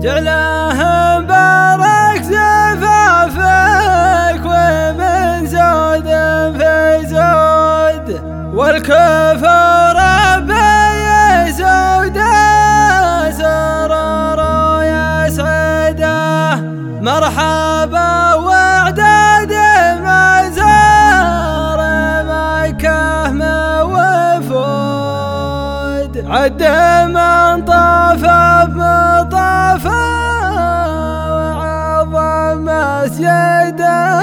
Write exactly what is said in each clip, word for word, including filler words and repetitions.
جعله مبارك زفافك ومن زود في زود، والكفر بيزوده سرر يسعده. مرحبا وعداد ما زار مكة موفود، عد من طاف بمطافه وعظم مسجده.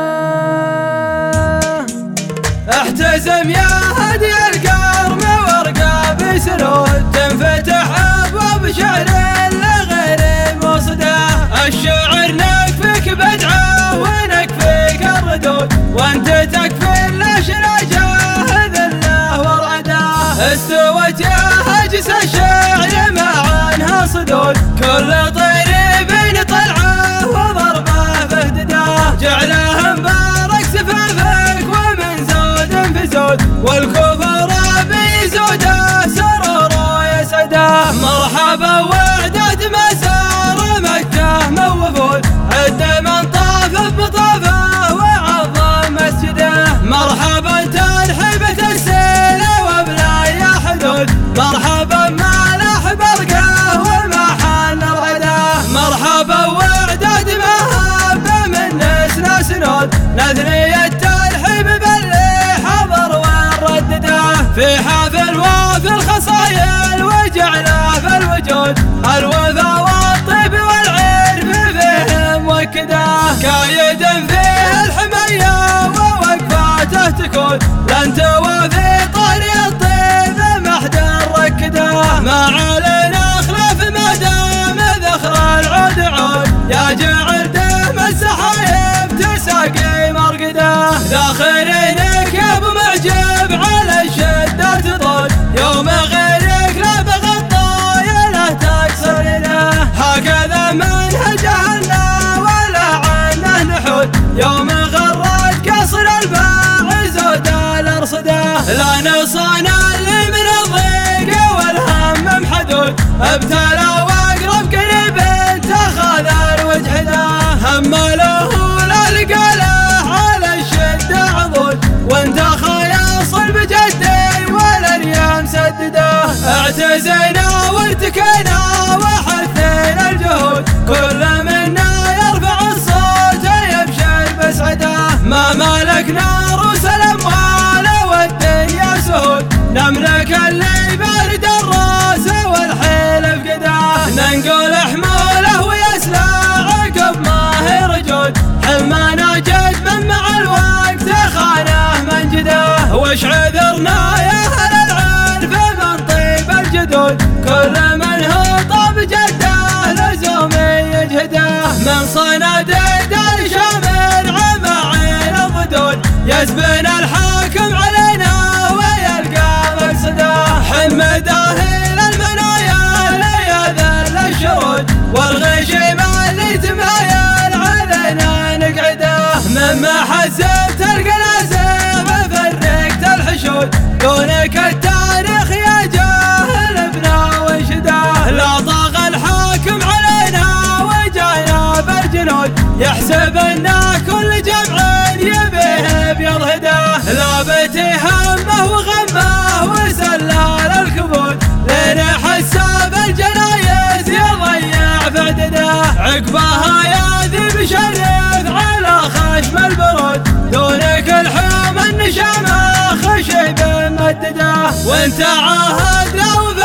احتزم يا هدي الكرم وارقى بسرود، تنفتح ابواب شعر لغير مصده. الشعر نكفيك بدعه ونكفيك الردود، وانت تكفي الاشراجه ذله ورعده. استوت يا هجس الشعر ما عنها صدود، كل طير بين طلعه وضربه بهدده. جعله مبارك زفافك ومن زود في زود، والكفر بيزوده سرور يسعده. مرحبا وعداد ما سار مكة موفود، عد من طاف بمطافه وعظم مسجده. مرحبا تنحبت السيل وبلا يا حدود، مرحبا ما لاح برقه وما حل رعده. مرحبا وعداد ما هب من نسنا سنود، نثني الترحيب باللي حضر وردده. في حافل وفي الخصايل وجعله في الوجود، الوفا والطيب والعرف فيه موكده. كايد فيه الحمية ووقفاته تكون، لن توافي طريق الطيب محد ركده. ما علينا خلاف ما دام ذخر العود عود، يا جعل دم السحايب تساقي مرقده. ذاخرينك يا ابو معجب على الشدة تطول، يوم غيرك لا بغطايا له تكسر يده. هكذا منهج اهلنا ولا عنه نحود، يوم غرد كسر الباع زود الارصده. لا نصان اللي من الضيق والهم محدود، ابتلى واقرب قريب اتخذ الوجحده. هم له لا لقى له على الشده عضود، وانت خايا صلب جدي ولا اليوم سدده. اعتزينا وارتكينا وحثينا الجهود، كل منا يرفع الصوت يبشر بسعده. ما ملكنا روس الاموال والدنيا سهود، نملك اللي بارد الراس والحيل فقده. ننقل حموله ويسلع عقب ما هي رجود، حمانا جد من مع الوقت خانه من جده. وش عذرنا يا اهل العرف من طيب الجدود، كل من هو طاب جده لزومي يجهده. من صند الدار شامل عمى عين الضدود، يسبن الحاكم علينا ويلقى مقصده. حمده الى المنايا ليذل الشرود، والغشيم اللي تمايل علينا نقعده. مما حزبت القلازم فرقت الحشود، دونك التاريخ يا جاهل ابنا وانشده. لا طاغ الحاكم علينا وجانا بالجنود، يحسب ان كل جمع يبيه بيضهده. لابتي همه وغمه وسلال الكبود، لين حساب الجنايز يضيع في عدده. عقبها يا ذي بشرف على خشم البرود، دونك الحوم النشامه خشب مدده. وانت عاهد لو